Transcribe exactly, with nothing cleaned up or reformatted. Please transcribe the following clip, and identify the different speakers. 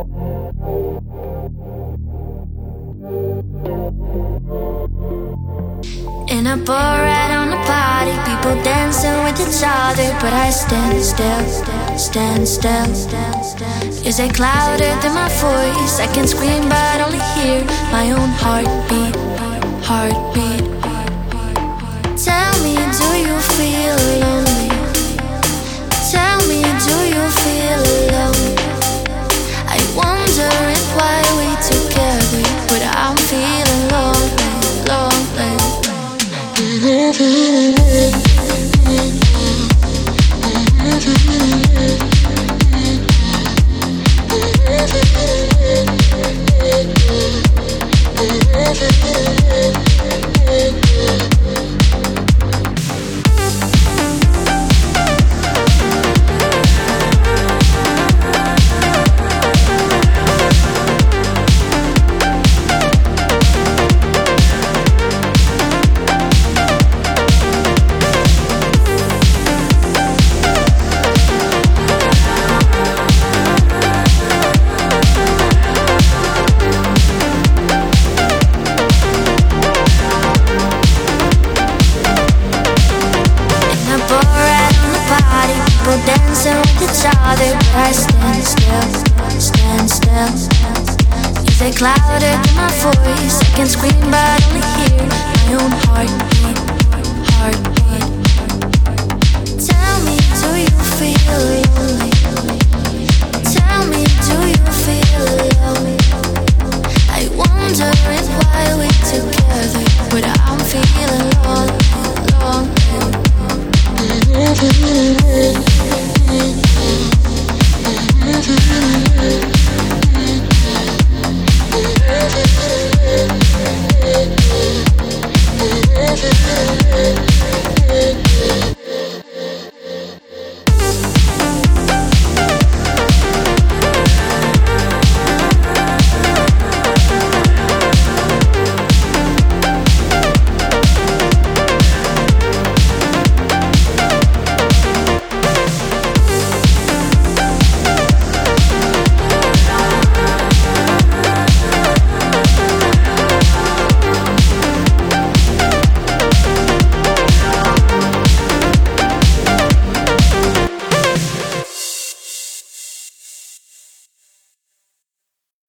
Speaker 1: In a bar right on a party, people dancing with each other, but I stand still, stand still. Is it louder than my voice? I can scream but only hear my own heartbeat, heartbeat. Tell me, do you feel lonely? Tell me, do you feel alone? I wondering why we together, but I'm feeling lonely, lonely. Dancing with each other, but I stand still, stand still. Is it louder than my voice? I can scream but only hear my own heartbeat, heartbeat. Tell me, do you feel lonely?